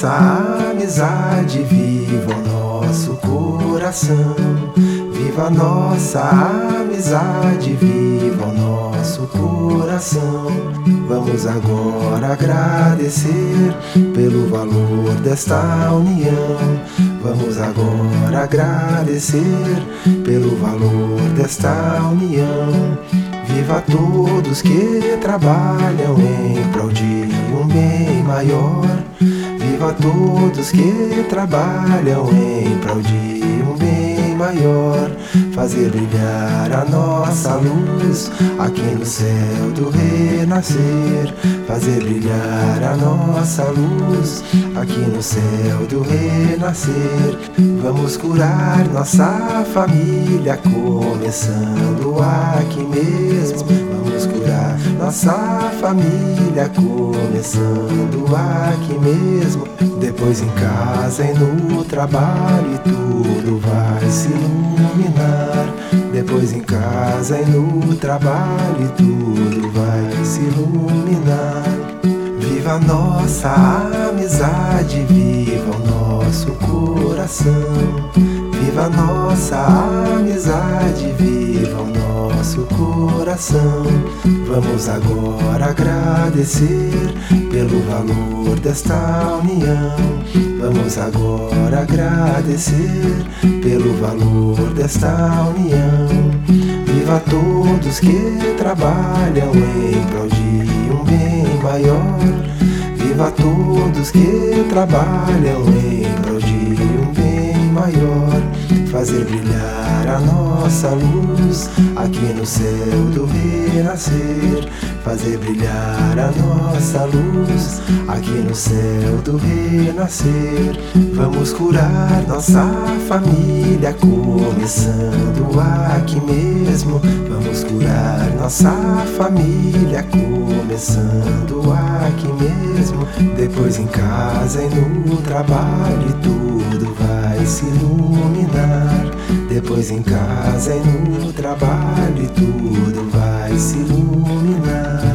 nossa amizade, viva o nosso coração. Viva a nossa amizade, viva o nosso coração. Vamos agora agradecer pelo valor desta união. Vamos agora agradecer pelo valor desta união. Viva a todos que trabalham em prol de um bem maior. Viva a todos que trabalham em prol de um bem maior. Fazer brilhar a nossa luz aqui no céu do renascer. Fazer brilhar a nossa luz aqui no céu do renascer. Vamos curar nossa família, começando aqui mesmo. Vamos curar nossa família, começando aqui mesmo. Depois em casa e no trabalho, e tudo vai se iluminar. Depois em casa e no trabalho, e tudo vai se iluminar. Viva a nossa amizade, viva o nosso coração. Viva a nossa amizade, viva o nosso coração. Vamos agora agradecer pelo valor desta união. Vamos agora agradecer pelo valor desta união. Viva a todos que trabalham em prol de um bem maior. Viva a todos que trabalham em prol de um bem maior. Fazer brilhar a nossa luz aqui no céu do renascer. Fazer brilhar a nossa luz aqui no céu do renascer. Vamos curar nossa família, começando aqui mesmo. Vamos curar nossa família, começando aqui mesmo. Depois em casa e no trabalho, tudo vai se iluminar. Depois em casa e no trabalho, tudo vai se iluminar.